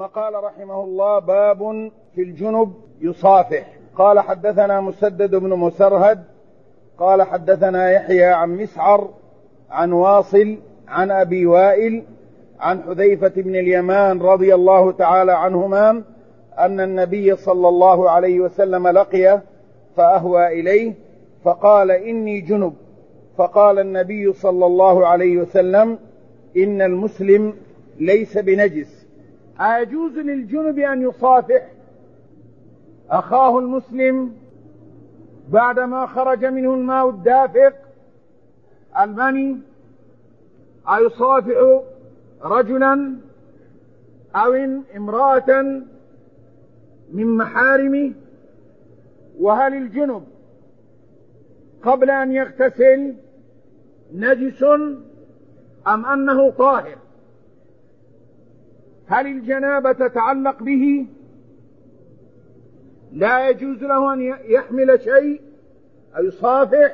ثم قال رحمه الله: باب في الجنب يصافح. قال: حدثنا مسدد بن مسرهد قال حدثنا يحيى عن مسعر عن واصل عن أبي وائل عن حذيفة بن اليمان رضي الله تعالى عنهما أن النبي صلى الله عليه وسلم لقيه فأهوى إليه فقال: إني جنب. فقال النبي صلى الله عليه وسلم: إن المسلم ليس بنجس. أيجوز للجنب أن يصافح أخاه المسلم بعدما خرج منه الماء الدافق المني؟ أيصافح رجلا أو امرأة من محارمه؟ وهل الجنب قبل أن يغتسل نجس أم أنه طاهر؟ هل الجنابة تتعلق به لا يجوز له أن يحمل شيء أو يصافح؟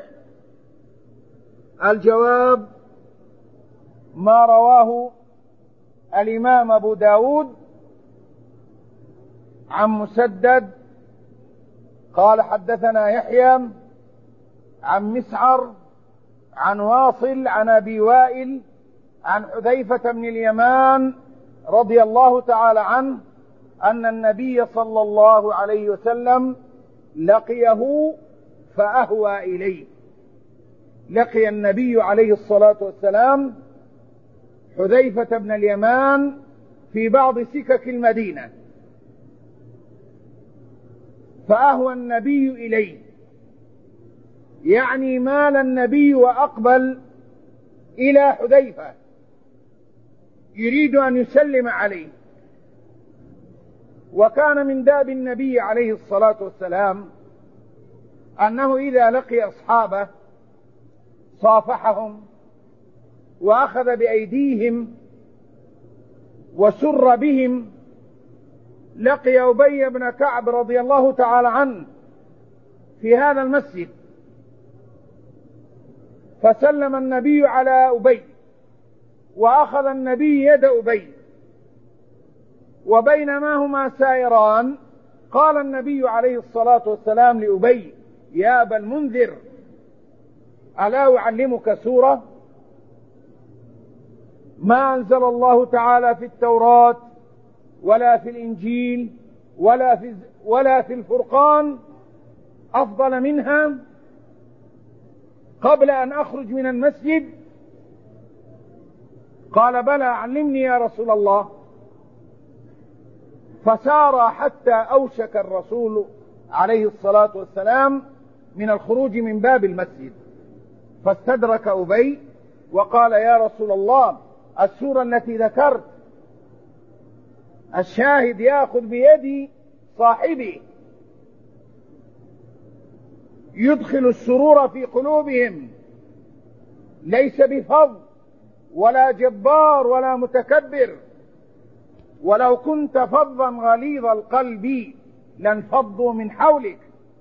الجواب: ما رواه الإمام أبو داود عن مسدد قال حدثنا يحيى عن مسعر عن واصل عن أبي وائل عن حذيفة بن اليمان رضي الله تعالى عنه أن النبي صلى الله عليه وسلم لقيه فأهوى إليه. لقي النبي عليه الصلاة والسلام حذيفة بن اليمان في بعض سكك المدينة، فأهوى النبي إليه، يعني مال النبي وأقبل إلى حذيفة يريد أن يسلم عليه. وكان من داب النبي عليه الصلاة والسلام أنه إذا لقي أصحابه صافحهم وأخذ بأيديهم وسر بهم. لقي أبي بن كعب رضي الله تعالى عنه في هذا المسجد فسلم النبي على أبي وأخذ النبي يد أبي، وبينما هما سائران قال النبي عليه الصلاة والسلام لأبي: يا أبا المنذر، ألا أعلمك سورة ما أنزل الله تعالى في التوراة ولا في الإنجيل ولا في الفرقان أفضل منها قبل أن أخرج من المسجد؟ قال: بلى، علمني يا رسول الله. فسار حتى أوشك الرسول عليه الصلاة والسلام من الخروج من باب المسجد، فاستدرك أبي وقال: يا رسول الله، السورة التي ذكرت، الشاهد يأخذ بيد صاحبه، يدخل السرور في قلوبهم، ليس بفظ ولا جبار ولا متكبر. ولو كنت فظا غليظ القلب لانفضوا من حولك.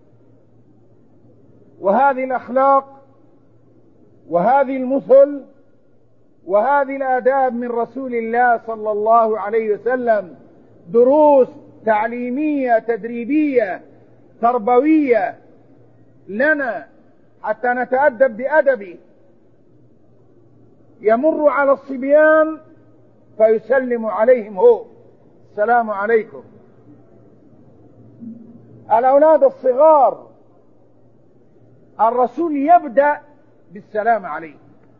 وهذه الأخلاق وهذه المثل وهذه الآداب من رسول الله صلى الله عليه وسلم دروس تعليمية تدريبية تربوية لنا حتى نتأدب بأدبه. يمر على الصبيان فيسلم عليهم هو: السلام عليكم. الأولاد الصغار الرسول يبدأ بالسلام عليهم.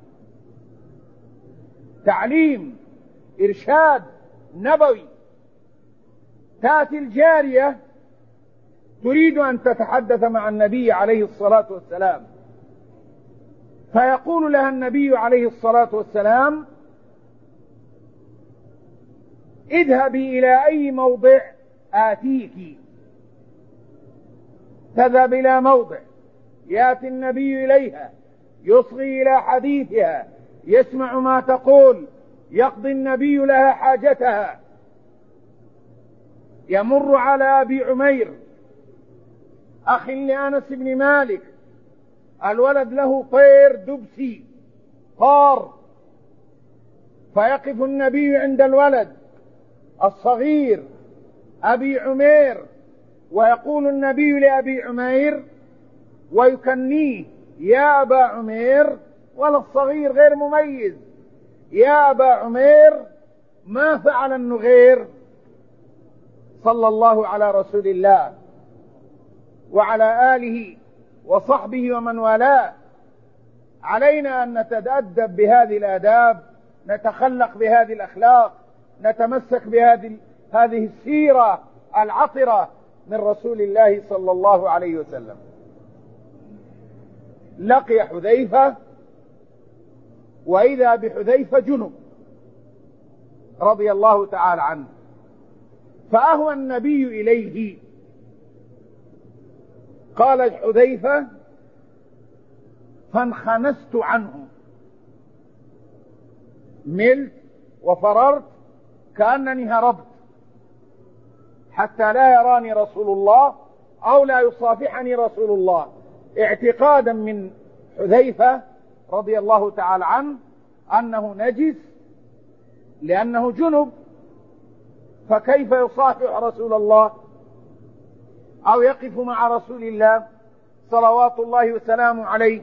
تعليم، إرشاد نبوي. تأتي الجارية تريد أن تتحدث مع النبي عليه الصلاة والسلام، فيقول لها النبي عليه الصلاة والسلام: اذهبي إلى أي موضع آتيك. تذهب إلى موضع، يأتي النبي إليها، يصغي إلى حديثها، يسمع ما تقول، يقضي النبي لها حاجتها. يمر على أبي عمير أخ لأنس بن مالك، الولد له طير دبسي طار، فيقف النبي عند الولد الصغير أبي عمير، ويقول النبي لأبي عمير ويكنيه يا أبا عمير، ولا الصغير غير مميز، يا أبا عمير ما فعل النغير صلى الله على رسول الله وعلى آله وصحبه ومن والاه. علينا أن نتأدب بهذه الآداب، نتخلق بهذه الأخلاق، نتمسك بهذه السيرة العطرة من رسول الله صلى الله عليه وسلم. لقي حذيفة، وإذا بحذيفة جنب رضي الله تعالى عنه، فأهوى النبي إليه. قال حذيفة فانخنست عنه، ملت وفررت كأنني هربت حتى لا يراني رسول الله أو لا يصافحني رسول الله، اعتقادا من حذيفة رضي الله تعالى عنه أنه نجس لأنه جنب، فكيف يصافح رسول الله أو يقف مع رسول الله صلوات الله وسلامه عليه؟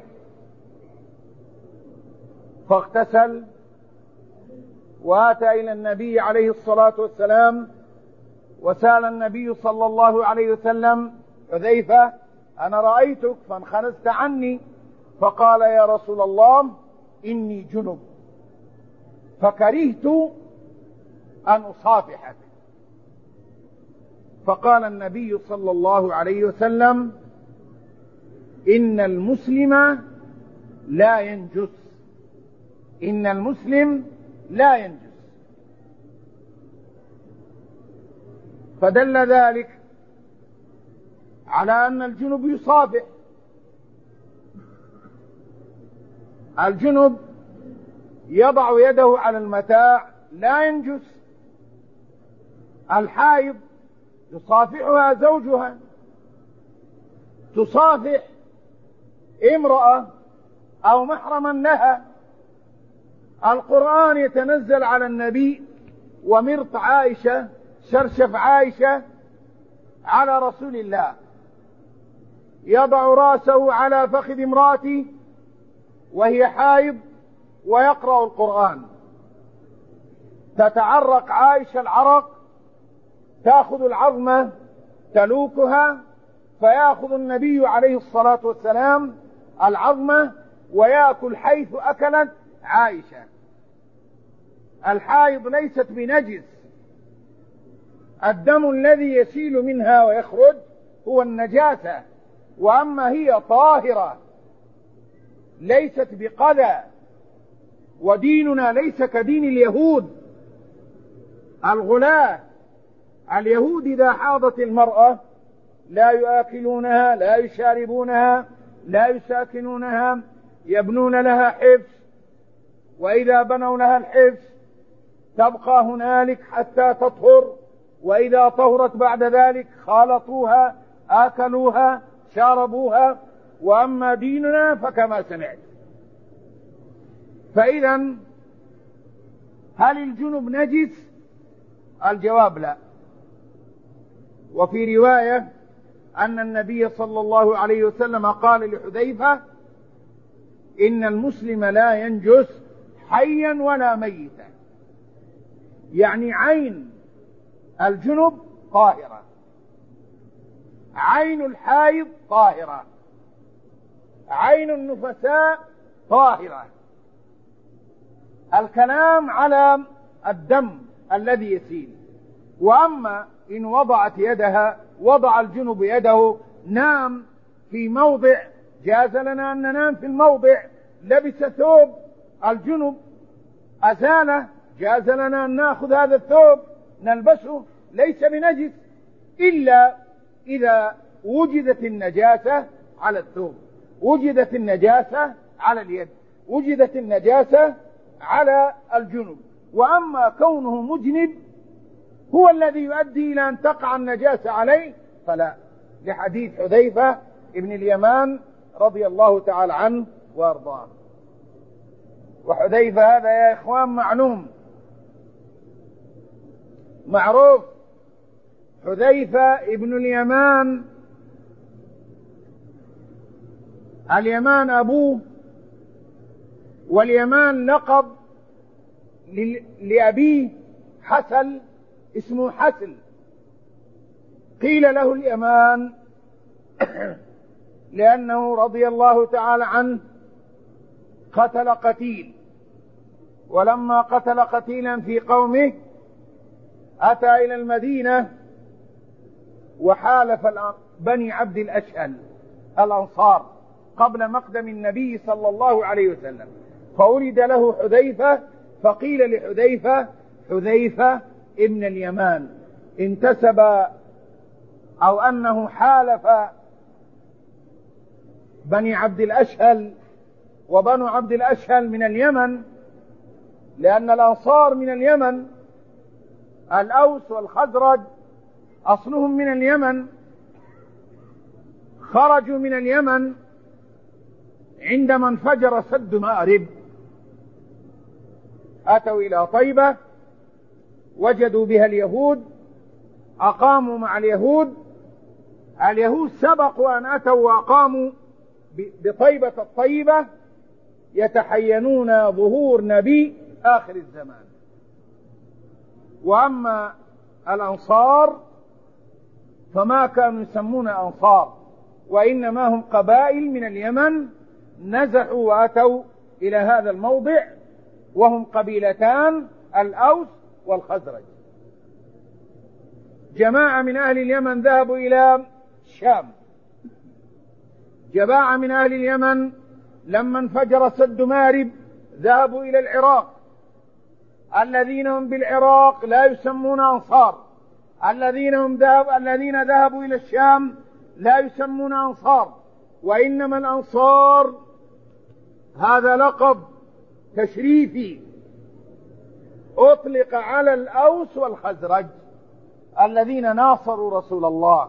فاغتسل وآتى إلى النبي عليه الصلاة والسلام، وسأل النبي صلى الله عليه وسلم حذيفة أنا رأيتك فانخنست عني، فقال يا رسول الله إني جنب فكرهت أن أصافحك. فقال النبي صلى الله عليه وسلم إن المسلم لا ينجس، إن المسلم لا ينجس. فدل ذلك على أن الجنب يصافح. الجنب يضع يده على المتاع لا ينجس. الحائض يصافحها زوجها، تصافح امرأة أو محرما لها. القرآن يتنزل على النبي ومرط عائشة، شرشف عائشة على رسول الله، يضع رأسه على فخذ امرأته وهي حائض ويقرأ القرآن. تتعرق عائشة العرق، تأخذ العظمة تلوكها، فيأخذ النبي عليه الصلاة والسلام العظمة ويأكل حيث أكلت عائشة. الحائض ليست بنجس، الدم الذي يسيل منها ويخرج هو النجاسة، وأما هي طاهرة ليست بقذى. وديننا ليس كدين اليهود الغلاة. اليهود إذا حاضت المرأة لا يآكلونها، لا يشاربونها، لا يساكنونها، يبنون لها حبس، وإذا بنوا لها الحبس تبقى هنالك حتى تطهر، وإذا طهرت بعد ذلك خالطوها، آكلوها، شاربوها. وأما ديننا فكما سمعت. فإذا هل الجنب نجس؟ الجواب لا. وفي رواية أن النبي صلى الله عليه وسلم قال لحذيفة إن المسلم لا ينجس حيا ولا ميتا، يعني عين الجنب طاهرة، عين الحائض طاهرة، عين النفساء طاهرة. الكلام على الدم الذي يسيل. وأما إن وضعت يدها، وضع الجنب يده، نام في موضع، جاز لنا أن ننام في الموضع. لبس ثوب الجنب أزاله، جاز لنا أن نأخذ هذا الثوب نلبسه، ليس بنجس إلا إذا وجدت النجاسة على الثوب، وجدت النجاسة على اليد، وجدت النجاسة على الجنب. وأما كونه مجنب هو الذي يؤدي إلى أن تقع النجاسة عليه فلا، لحديث حذيفة ابن اليمان رضي الله تعالى عنه وارضاه. وحذيفة هذا يا إخوان معلوم معروف. حذيفة ابن اليمان، اليمان أبوه، واليمان لقب لأبيه حسل، اسمه حسل. قيل له اليمان لأنه رضي الله تعالى عنه قتل قتيل، ولما قتل قتيلا في قومه أتى إلى المدينة وحالف بني عبد الأشهل الأنصار قبل مقدم النبي صلى الله عليه وسلم، فولد له حذيفة، فقيل لحذيفة حذيفة ابن اليمان، انتسب أو أنه حالف بني عبد الأشهل، وبنو عبد الأشهل من اليمن، لأن الأنصار من اليمن، الأوس والخزرج أصلهم من اليمن، خرجوا من اليمن عندما انفجر سد مأرب، أتوا إلى طيبة وجدوا بها اليهود، أقاموا مع اليهود. اليهود سبقوا أن أتوا وأقاموا بطيبة الطيبة، يتحينون ظهور نبي آخر الزمان. وأما الأنصار فما كانوا يسمون أنصار، وإنما هم قبائل من اليمن نزحوا وأتوا إلى هذا الموضع، وهم قبيلتان، الأوس والخزرج. جماعة من أهل اليمن ذهبوا إلى الشام، جماعة من أهل اليمن لما انفجر سد مارب ذهبوا إلى العراق. الذين هم بالعراق لا يسمون أنصار، الذين ذهبوا إلى الشام لا يسمون أنصار، وإنما الأنصار هذا لقب تشريفي أطلق على الأوس والخزرج الذين ناصروا رسول الله،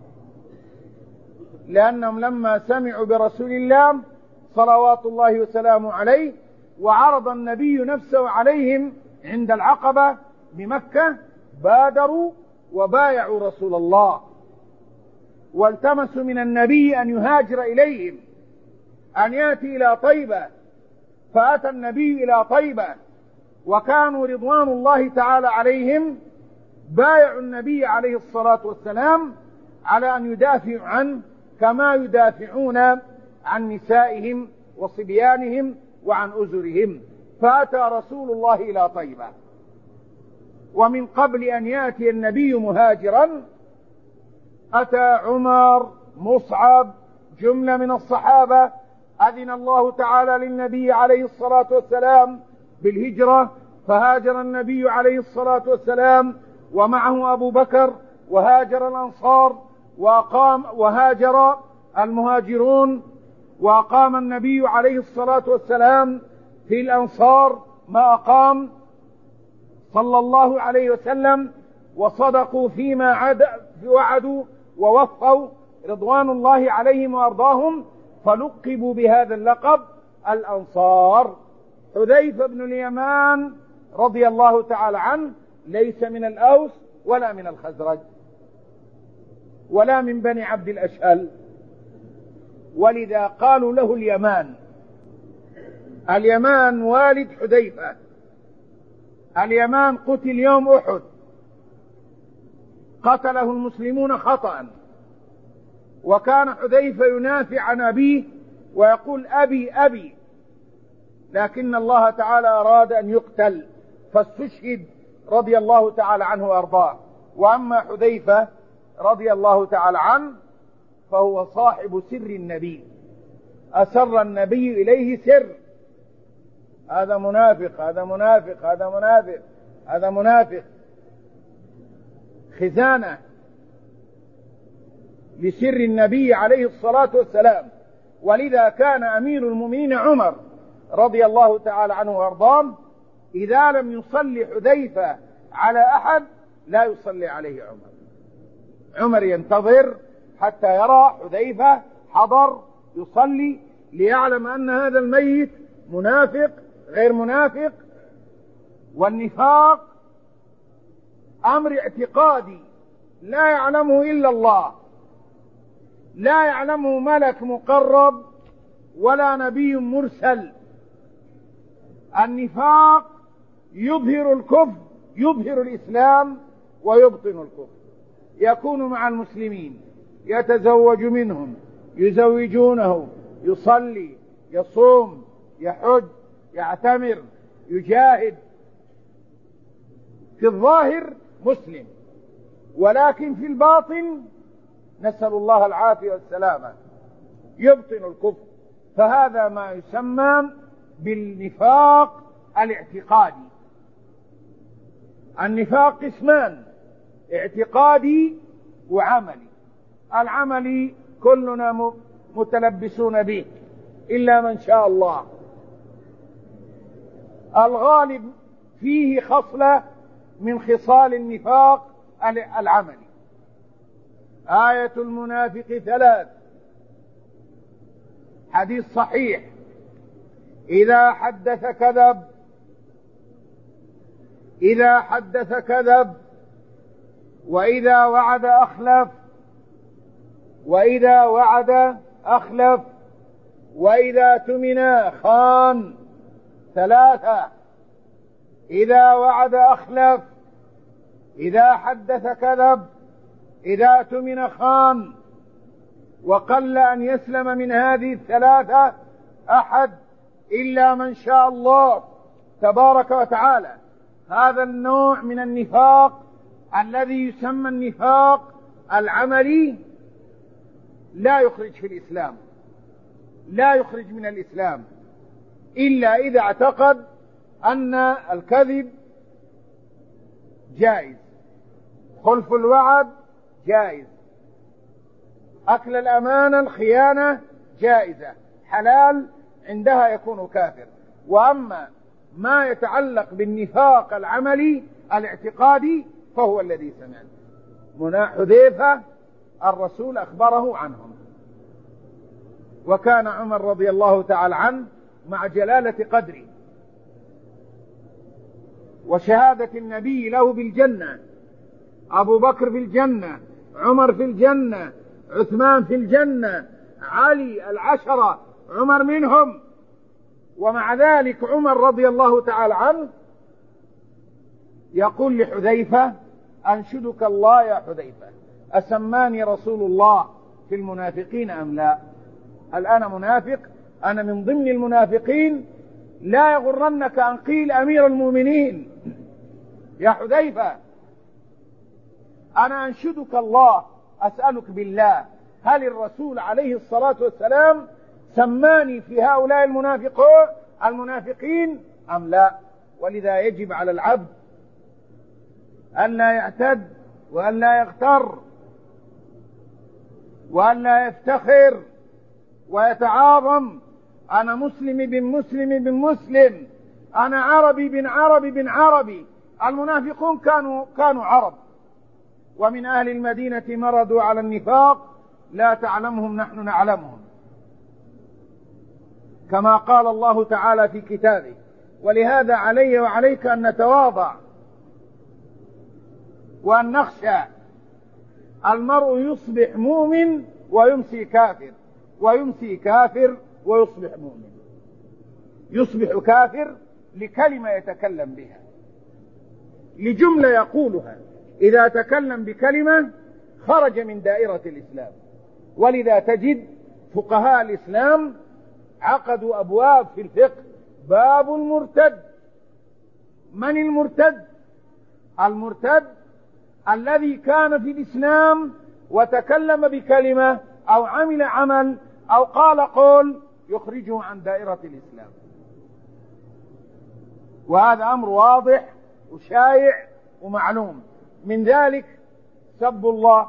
لأنهم لما سمعوا برسول الله صلوات الله وسلامه عليه وعرض النبي نفسه عليهم عند العقبة بمكة بادروا وبايعوا رسول الله، والتمسوا من النبي أن يهاجر إليهم، أن يأتي إلى طيبة، فأتى النبي إلى طيبة، وكانوا رضوان الله تعالى عليهم بايعوا النبي عليه الصلاة والسلام على أن يدافعوا عنه كما يدافعون عن نسائهم وصبيانهم وعن أزرهم. فأتى رسول الله إلى طيبة، ومن قبل أن يأتي النبي مهاجرا أتى عمر، مصعب، جملة من الصحابة، أذن الله تعالى للنبي عليه الصلاة والسلام بالهجرة، فهاجر النبي عليه الصلاة والسلام ومعه أبو بكر، وهاجر الأنصار وهاجر المهاجرون، وأقام النبي عليه الصلاة والسلام في الأنصار ما أقام صلى الله عليه وسلم، وصدقوا فيما وعدوا ووفوا رضوان الله عليهم وأرضاهم، فلقبوا بهذا اللقب الأنصار. حذيفة بن اليمان رضي الله تعالى عنه ليس من الأوس ولا من الخزرج ولا من بني عبد الأشهل، ولذا قالوا له اليمان. اليمان والد حذيفة. اليمان قتل يوم أحد، قتله المسلمون خطأ، وكان حذيفة ينافع عن أبيه ويقول أبي أبي، لكن الله تعالى أراد أن يقتل فاستشهد رضي الله تعالى عنه وأرضاه. وأما حذيفة رضي الله تعالى عنه فهو صاحب سر النبي، أسر النبي إليه سر. هذا منافق، هذا منافق، هذا منافق، هذا منافق، خزانة لسر النبي عليه الصلاة والسلام. ولذا كان أمير المؤمنين عمر رضي الله تعالى عنه وارضاه إذا لم يصلي حذيفة على أحد لا يصلي عليه عمر. عمر ينتظر حتى يرى حذيفة حضر يصلي، ليعلم أن هذا الميت منافق غير منافق. والنفاق أمر اعتقادي لا يعلمه إلا الله، لا يعلمه ملك مقرب ولا نبي مرسل. النفاق يظهر الكفر، يظهر الإسلام ويبطن الكفر. يكون مع المسلمين، يتزوج منهم، يزوجونه، يصلي، يصوم، يحج، يعتمر، يجاهد، في الظاهر مسلم، ولكن في الباطن نسأل الله العافية والسلامة يبطن الكفر. فهذا ما يسمى بالنفاق الاعتقادي. النفاق قسمان: اعتقادي وعملي. العملي كلنا متلبسون به إلا من شاء الله. الغالب فيه خصلة من خصال النفاق العملي. آية المنافق 3، حديث صحيح: إذا حدث كذب، إذا حدث كذب، وإذا وعد أخلف، وإذا وعد أخلف، وإذا اؤتمن خان. 3: إذا وعد أخلف، إذا حدث كذب، إذا اؤتمن خان. وقل أن يسلم من هذه الثلاثة أحد إلا من شاء الله تبارك وتعالى. هذا النوع من النفاق الذي يسمى النفاق العملي لا يخرج في الإسلام، لا يخرج من الإسلام إلا إذا اعتقد أن الكذب جائز، خلف الوعد جائز، أكل الأمانة الخيانة جائزة حلال، عندها يكون كافر. وأما ما يتعلق بالنفاق العملي الاعتقادي فهو الذي سمعنا حذيفة الرسول أخبره عنهم. وكان عمر رضي الله تعالى عنه مع جلالة قدره وشهادة النبي له بالجنة، أبو بكر في الجنة، عمر في الجنة، عثمان في الجنة، علي العشرة عمر منهم. ومع ذلك عمر رضي الله تعالى عنه يقول لحذيفة: أنشدك الله يا حذيفة، أسماني رسول الله في المنافقين أم لا؟ هل أنا منافق؟ أنا من ضمن المنافقين؟ لا يغرنك أن قيل أمير المؤمنين. يا حذيفة أنا أنشدك الله، أسألك بالله، هل الرسول عليه الصلاة والسلام سماني في هؤلاء المنافقين أم لا؟ ولذا يجب على العبد أن لا يعتد وأن لا يغتر وأن لا يفتخر ويتعاظم: أنا مسلم بن مسلم بن مسلم، أنا عربي بن عربي بن عربي. المنافقون كانوا عرب، ومن أهل المدينة مرضوا على النفاق لا تعلمهم نحن نعلمهم، كما قال الله تعالى في كتابه. ولهذا علي وعليك أن نتواضع وأن نخشى. المرء يصبح مؤمن ويمسي كافر، ويمسي كافر ويصبح مؤمن. يصبح كافر لكلمة يتكلم بها، لجملة يقولها، إذا تكلم بكلمة خرج من دائرة الإسلام. ولذا تجد فقهاء الإسلام عقدوا أبواب في الفقه: باب المرتد. من المرتد؟ المرتد الذي كان في الإسلام وتكلم بكلمة أو عمل عمل أو قال قول يخرجه عن دائرة الإسلام. وهذا أمر واضح وشائع ومعلوم. من ذلك سب الله.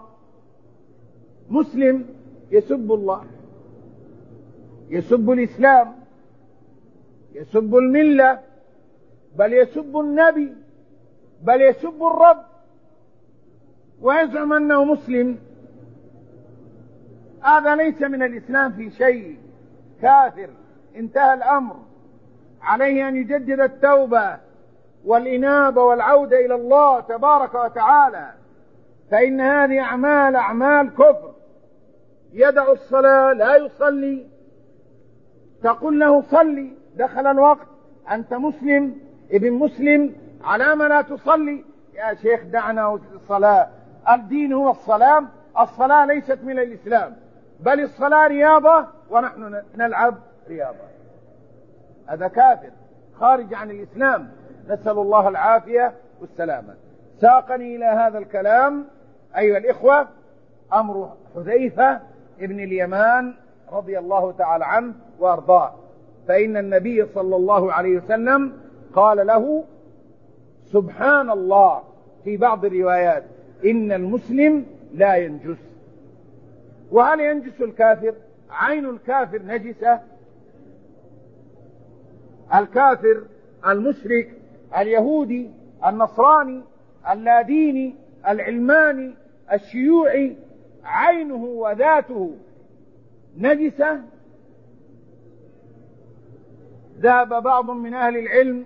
مسلم يسب الله، يسب الإسلام، يسب الملة، بل يسب النبي، بل يسب الرب، ويزعم أنه مسلم. هذا ليس من الإسلام في شيء، كافر، انتهى الأمر. عليه أن يجدد التوبة والإنابة والعودة إلى الله تبارك وتعالى، فإن هذه أعمال كفر. يدع الصلاة لا يصلي، تقول له صلي، دخل الوقت، أنت مسلم ابن مسلم، على ما لا تصلي؟ يا شيخ دعنا الصلاة، الدين هو الصلاة، الصلاة ليست من الإسلام، بل الصلاة رياضة ونحن نلعب رياضة. هذا كافر خارج عن الإسلام، نسأل الله العافية والسلامة. ساقني إلى هذا الكلام أيها الإخوة أمر حذيفة ابن اليمان رضي الله تعالى عنه وأرضاه، فإن النبي صلى الله عليه وسلم قال له سبحان الله في بعض الروايات إن المسلم لا ينجس. وهل ينجس الكافر؟ عين الكافر نجسة؟ الكافر المشرك اليهودي النصراني اللاديني العلماني الشيوعي عينه وذاته نجسة؟ ذهب بعض من أهل العلم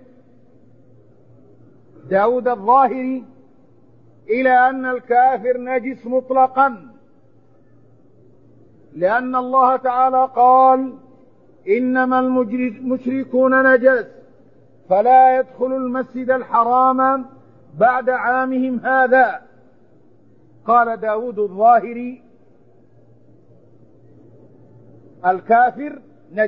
داود الظاهري إلى أن الكافر نجس مطلقا، لأن الله تعالى قال إنما المشركون نجس فلا يدخلوا المسجد الحرام بعد عامهم هذا. قال داود الظاهري الكافر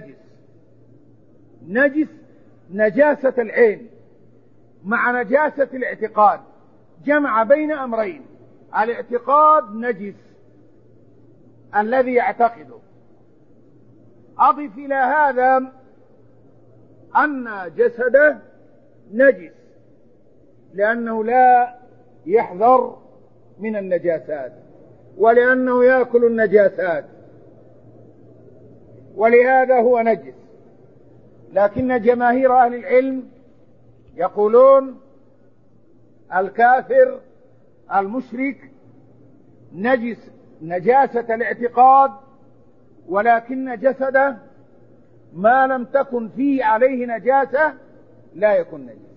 نجس نجاسة العين مع نجاسة الاعتقاد، جمع بين أمرين، الاعتقاد نجس الذي يعتقده. أضف إلى هذا أن جسده نجس لأنه لا يحذر من النجاسات ولأنه يأكل النجاسات، ولهذا هو نجس. لكن جماهير أهل العلم يقولون الكافر المشرك نجس نجاسة الاعتقاد، ولكن جسده ما لم تكن فيه عليه نجاسة لا يكون نجس.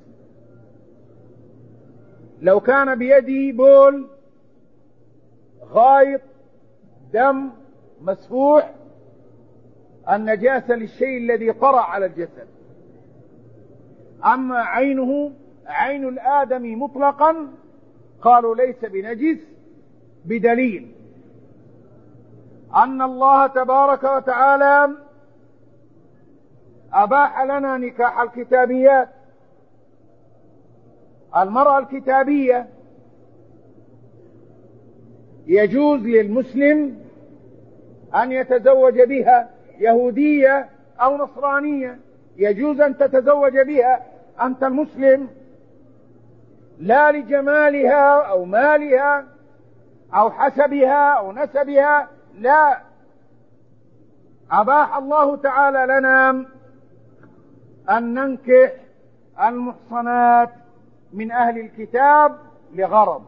لو كان بيده بول غائط دم مسفوح، النجاسة للشيء الذي طرأ على الجسد. أما عينه عين الآدمي مطلقا قالوا ليس بنجس، بدليل أن الله تبارك وتعالى أباح لنا نكاح الكتابيات. المرأة الكتابية يجوز للمسلم أن يتزوج بها، يهودية أو نصرانية يجوز أن تتزوج بها أنت المسلم، لا لجمالها أو مالها أو حسبها أو نسبها، لا، أباح الله تعالى لنا أن ننكح المحصنات من أهل الكتاب لغرض،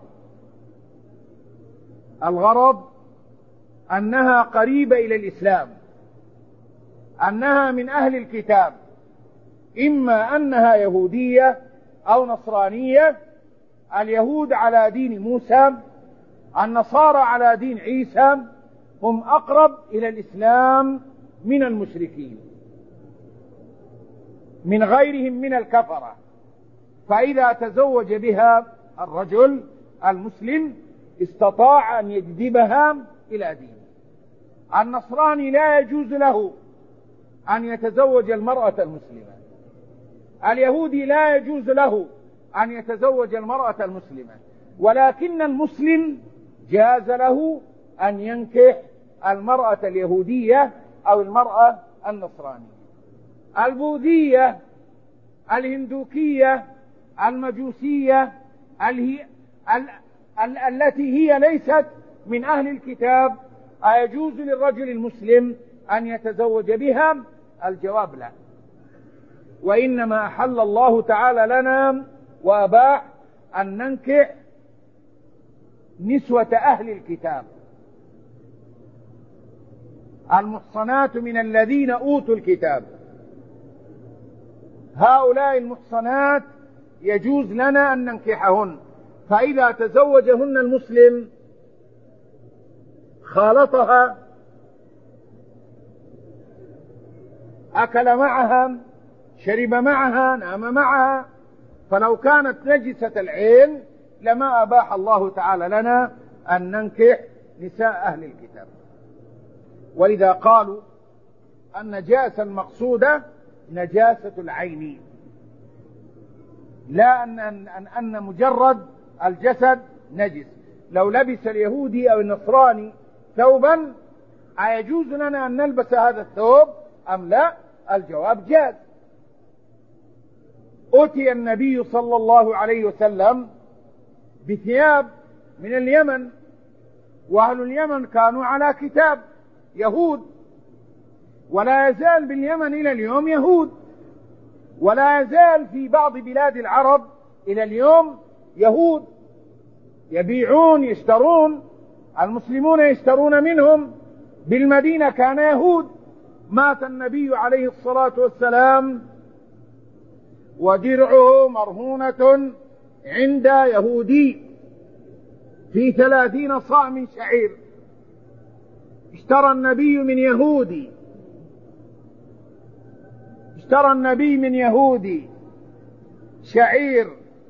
الغرض أنها قريبة إلى الإسلام، أنها من أهل الكتاب، إما أنها يهودية أو نصرانية، اليهود على دين موسى، النصارى على دين عيسى، هم أقرب إلى الإسلام من المشركين من غيرهم من الكفرة. فإذا تزوج بها الرجل المسلم استطاع أن يجذبها إلى دينه. النصراني لا يجوز له أن يتزوج المرأة المسلمة، اليهودي لا يجوز له أن يتزوج المرأة المسلمة، ولكن المسلم جاز له أن ينكح المرأة اليهودية أو المرأة النصرانية. البوذية، الهندوكية، المجوسية، التي هي ليست من أهل الكتاب، أيجوز للرجل المسلم أن يتزوج بها؟ الجواب لا، وإنما أحل الله تعالى لنا وأباح أن ننكح نسوة أهل الكتاب، المحصنات من الذين أوتوا الكتاب. هؤلاء المحصنات يجوز لنا أن ننكحهن. فإذا تزوجهن المسلم خالطها، أكل معها، شرب معها، نام معها، فلو كانت نجسة العين لما أباح الله تعالى لنا أن ننكح نساء أهل الكتاب. ولذا قالوا النجاسة المقصودة نجاسة العين، لا أن مجرد الجسد نجس. لو لبس اليهودي أو النصراني ثوبا أيجوز لنا أن نلبس هذا الثوب أم لا؟ الجواب جاز. أتي النبي صلى الله عليه وسلم بثياب من اليمن، وأهل اليمن كانوا على كتاب يهود، ولا يزال باليمن إلى اليوم يهود، ولا يزال في بعض بلاد العرب إلى اليوم يهود يبيعون يشترون، المسلمون يشترون منهم. بالمدينة كان يهود. مات النبي عليه الصلاة والسلام ودرعه مرهونة عند يهودي في 30 صاع من شعير. اشترى النبي من يهودي شعير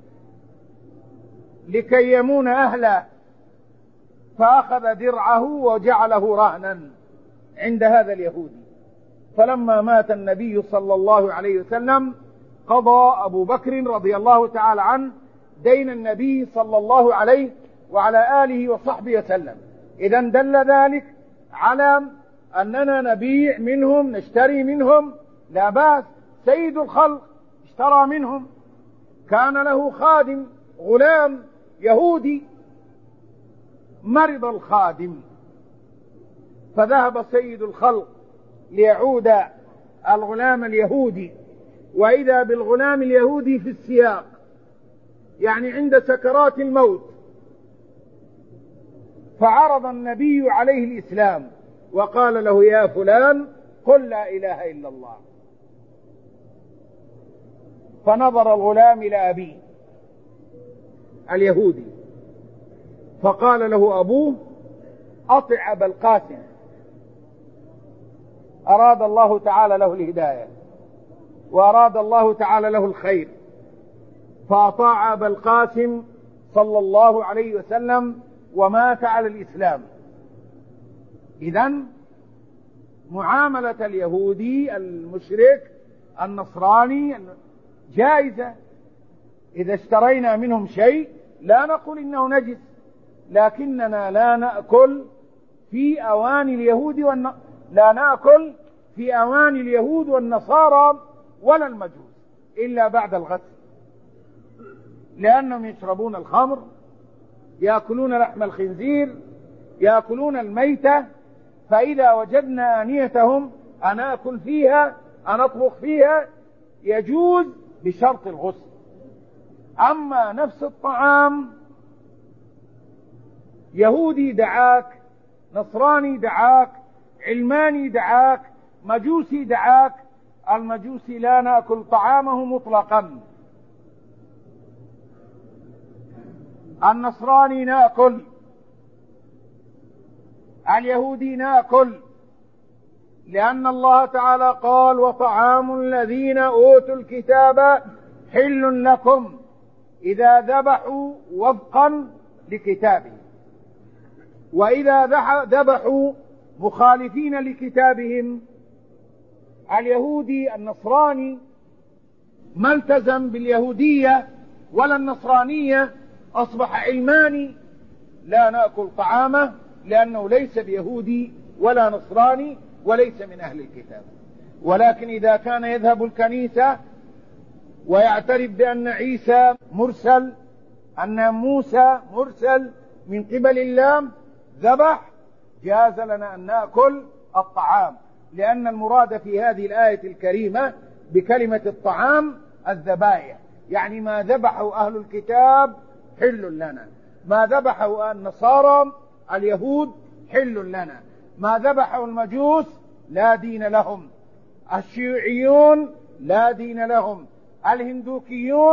لكي يمون أهله، فأخذ درعه وجعله رهنا عند هذا اليهودي. فلما مات النبي صلى الله عليه وسلم قضى أبو بكر رضي الله تعالى عنه دين النبي صلى الله عليه وعلى آله وصحبه وسلم. إذن دل ذلك على أننا نبيع منهم نشتري منهم لا بأس. سيد الخلق اشترى منهم، كان له خادم غلام يهودي، مرض الخادم فذهب سيد الخلق ليعود الغلام اليهودي، وإذا بالغلام اليهودي في السياق، يعني عند سكرات الموت. فعرض النبي عليه الإسلام وقال له: يا فلان قل لا إله إلا الله. فنظر الغلام إلى أبيه اليهودي فقال له أبوه: أطع أبا القاسم. أراد الله تعالى له الهداية وأراد الله تعالى له الخير، فأطاع أبا القاسم صلى الله عليه وسلم ومات على الإسلام. إذن معاملة اليهودي المشرك النصراني جائزة. إذا اشترينا منهم شيء لا نقول إنه نجس، لكننا لا نأكل في أواني اليهود والنصارى ولا المجوس إلا بعد الغسل، لأنهم يشربون الخمر، يأكلون لحم الخنزير، يأكلون الميتة. فإذا وجدنا آنيتهم أن نأكل فيها أن نطبخ فيها يجوز بشرط الغسل. أما نفس الطعام، يهودي دعاك، نصراني دعاك، علماني دعاك، مجوسي دعاك، المجوسي لا نأكل طعامه مطلقا، النصراني نأكل، اليهودي نأكل، لأن الله تعالى قال: وطعام الذين أوتوا الكتاب حل لكم إذا ذبحوا وفقا لكتابه. وإذا ذبحوا مخالفين لكتابهم، اليهودي النصراني ما التزم باليهودية ولا النصرانية، أصبح علماني، لا نأكل طعامه لأنه ليس بيهودي ولا نصراني وليس من أهل الكتاب. ولكن إذا كان يذهب الكنيسة ويعترف بأن عيسى مرسل، أن موسى مرسل من قبل الله، ذبح، جاز لنا أن نأكل الطعام، لأن المراد في هذه الآية الكريمة بكلمة الطعام الذبائح، يعني ما ذبحوا أهل الكتاب حل لنا، ما ذبحوا النصارى اليهود حل لنا، ما ذبحوا المجوس لا دين لهم، الشيوعيون لا دين لهم، الهندوكيون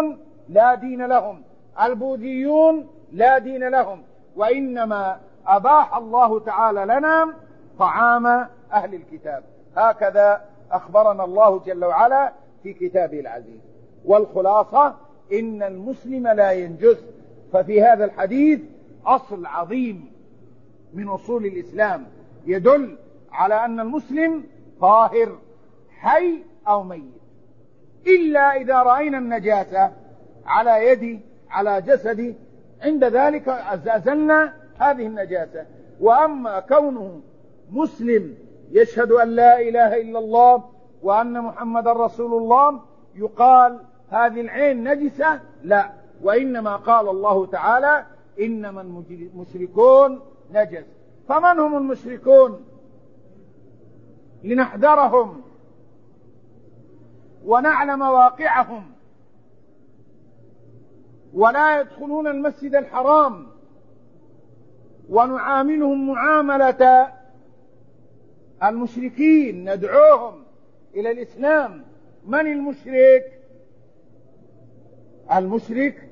لا دين لهم، البوذيون لا دين لهم، وإنما أباح الله تعالى لنا طعام أهل الكتاب. هكذا أخبرنا الله جل وعلا في كتابه العزيز. والخلاصة إن المسلم لا ينجس. ففي هذا الحديث أصل عظيم من أصول الإسلام يدل على أن المسلم طاهر حي أو ميت، إلا إذا رأينا النجاسة على يدي على جسدي، عند ذلك أزلنا هذه النجاسة. وأما كونه مسلم يشهد أن لا إله إلا الله وأن محمد رسول الله يقال هذه العين نجسة؟ لا، وإنما قال الله تعالى إنما المشركون نجس. فمن هم المشركون؟ لنحذرهم ونعلم واقعهم، ولا يدخلون المسجد الحرام، ونعاملهم معاملة المشركين، ندعوهم إلى الإسلام. من المشرك؟ المشرك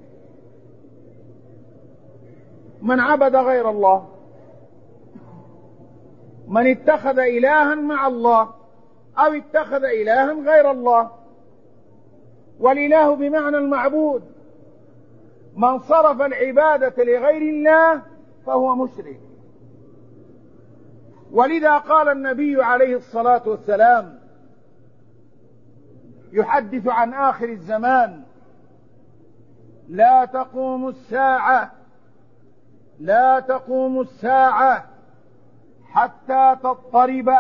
من عبد غير الله، من اتخذ إلها مع الله أو اتخذ إلها غير الله. والإله بمعنى المعبود، من صرف العبادة لغير الله فهو مشرك. ولذا قال النبي عليه الصلاة والسلام يحدث عن آخر الزمان: لا تقوم الساعة حتى تضطرب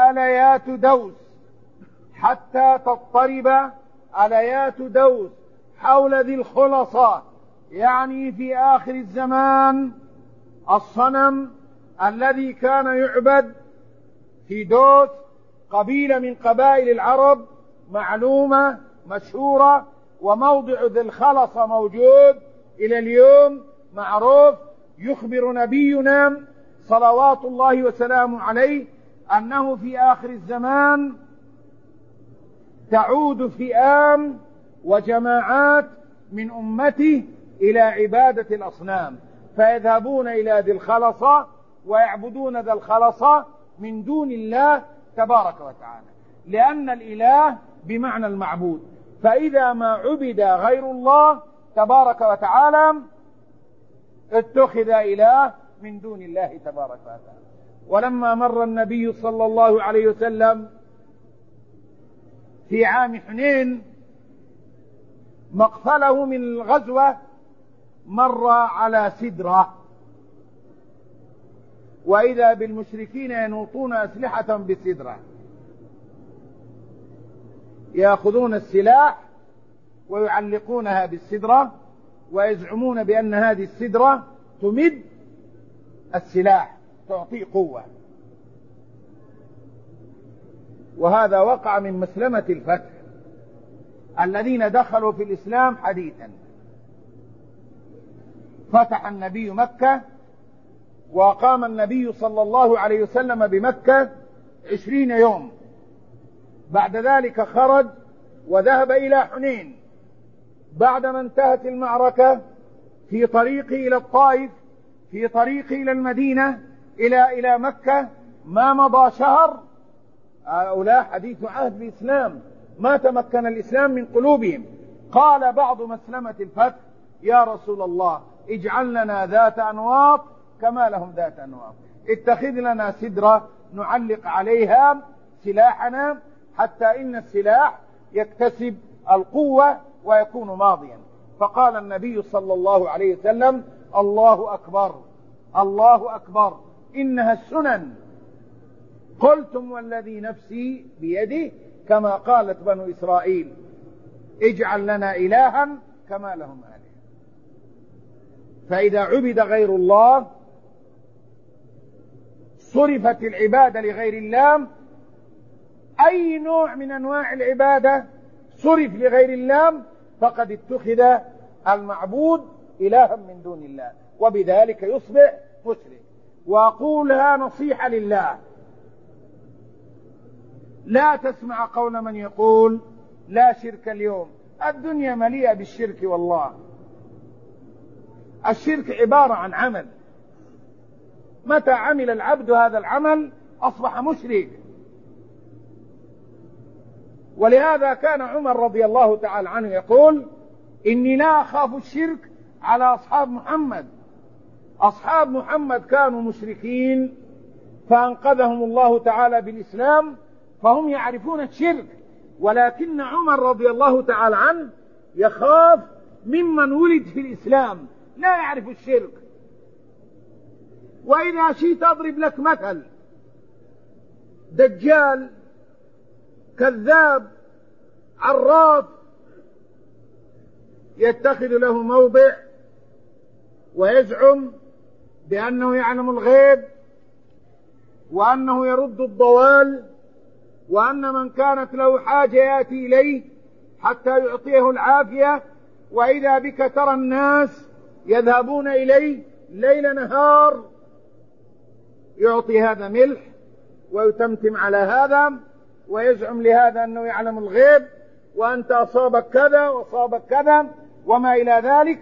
آليات دوس حول ذي الخلصة، يعني في آخر الزمان الصنم الذي كان يعبد في دوس، قبيلة من قبائل العرب معلومة مشهورة، وموضع ذي الخلصة موجود إلى اليوم معروف. يخبر نبينا صلوات الله وسلامه عليه أنه في آخر الزمان تعود فئام وجماعات من أمته إلى عبادة الأصنام، فيذهبون إلى ذي الخلصة ويعبدون ذا الخلصة من دون الله تبارك وتعالى، لأن الإله بمعنى المعبود. فإذا ما عبد غير الله تبارك وتعالى اتخذ إله من دون الله تبارك وتعالى. ولما مر النبي صلى الله عليه وسلم في عام حنين مقفله من الغزوة، مر على سدرة، وإذا بالمشركين ينوطون أسلحة بسدرة، يأخذون السلاح ويعلقونها بالسدرة، ويزعمون بأن هذه السدرة تمد السلاح، تعطيه قوة. وهذا وقع من مسلمة الفتح الذين دخلوا في الإسلام حديثا. فتح النبي مكة، وقام النبي صلى الله عليه وسلم بمكة 20 يوم. بعد ذلك خرج وذهب إلى حنين. بعدما انتهت المعركة في طريقه إلى الطائف، في طريقه إلى المدينة إلى مكة، ما مضى شهر، هؤلاء حديث عهد الإسلام، ما تمكن الإسلام من قلوبهم. قال بعض مسلمة الفتح: يا رسول الله اجعل لنا ذات أنواط كما لهم ذات أنواط، اتخذ لنا سدرة نعلق عليها سلاحنا، حتى إن السلاح يكتسب القوة ويكون ماضيا. فقال النبي صلى الله عليه وسلم: الله أكبر، الله أكبر، إنها السنن. قلتم والذي نفسي بيده، كما قالت بنو إسرائيل: اجعل لنا إلها كما لهم آله. فإذا عبد غير الله، صرفت العبادة لغير الله، أي نوع من أنواع العبادة صرف لغير الله، فقد اتخذ المعبود إلها من دون الله، وبذلك يصبح مشرك. وأقولها نصيحة لله: لا تسمع قول من يقول لا شرك اليوم. الدنيا مليئة بالشرك والله، الشرك عبارة عن عمل، متى عمل العبد هذا العمل أصبح مشرك. ولهذا كان عمر رضي الله تعالى عنه يقول: إني لا أخاف الشرك على أصحاب محمد. أصحاب محمد كانوا مشركين فأنقذهم الله تعالى بالإسلام، فهم يعرفون الشرك، ولكن عمر رضي الله تعالى عنه يخاف ممن ولد في الإسلام لا يعرف الشرك. وإذا شئت أضرب لك مثل: دجال، كذاب، عراف، يتخذ له موضع ويزعم بأنه يعلم الغيب وأنه يرد الضوال، وأن من كانت له حاجة يأتي إليه حتى يعطيه العافية، وإذا بك ترى الناس يذهبون إليه ليل نهار، يعطي هذا ملح ويتمتم على هذا ويزعم لهذا أنه يعلم الغيب، وأنت أصابك كذا وأصابك كذا وما إلى ذلك.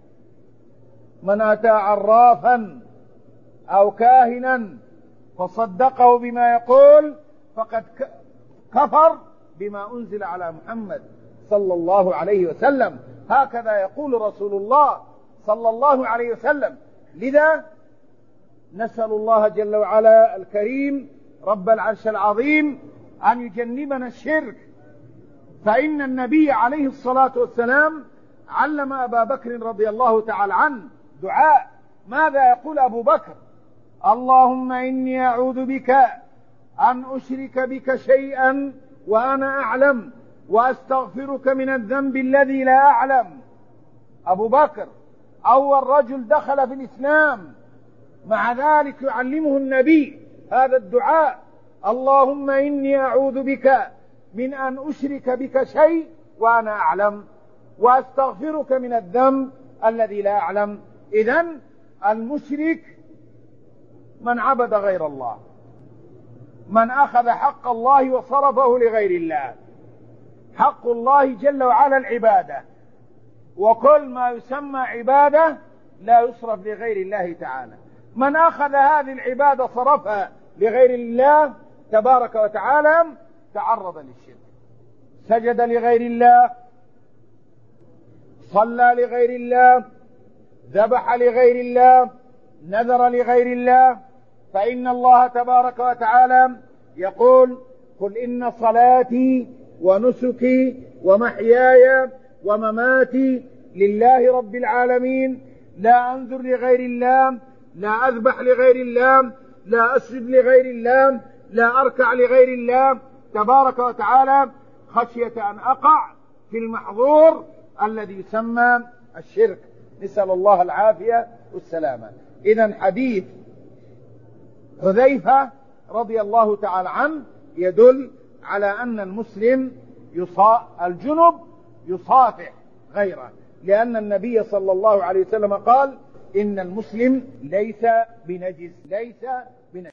من أتى عرافا أو كاهنا فصدقه بما يقول فقد كفر بما أنزل على محمد صلى الله عليه وسلم. هكذا يقول رسول الله صلى الله عليه وسلم. لذا نسأل الله جل وعلا الكريم رب العرش العظيم أن يجنبنا الشرك، فإن النبي عليه الصلاة والسلام علم أبا بكر رضي الله تعالى عنه دعاء. ماذا يقول أبو بكر؟ اللهم إني أعوذ بك أن أشرك بك شيئا وأنا أعلم، وأستغفرك من الذنب الذي لا أعلم. أبو بكر أول رجل دخل في الإسلام، مع ذلك يعلمه النبي هذا الدعاء: اللهم إني أعوذ بك من أن أشرك بك شيء وأنا أعلم، وأستغفرك من الذنب الذي لا أعلم. إذن المشرك من عبد غير الله، من أخذ حق الله وصرفه لغير الله. حق الله جل وعلا العبادة، وكل ما يسمى عبادة لا يصرف لغير الله تعالى. من أخذ هذه العبادة صرفها لغير الله تبارك وتعالى تعرض للشرك، سجد لغير الله، صلى لغير الله، ذبح لغير الله، نذر لغير الله. فإن الله تبارك وتعالى يقول: قل إن صلاتي ونسكي ومحياي ومماتي لله رب العالمين، لا أنذر لغير الله، لا أذبح لغير الله، لا أسجد لغير الله، لا أركع لغير الله تبارك وتعالى، خشية أن أقع في المحظور الذي يسمى الشرك. نسأل الله العافية والسلامة. إذن حديث حذيفة رضي الله تعالى عنه يدل على أن المسلم الجنب يصافح غيره، لأن النبي صلى الله عليه وسلم قال: إن المسلم ليس بنجس.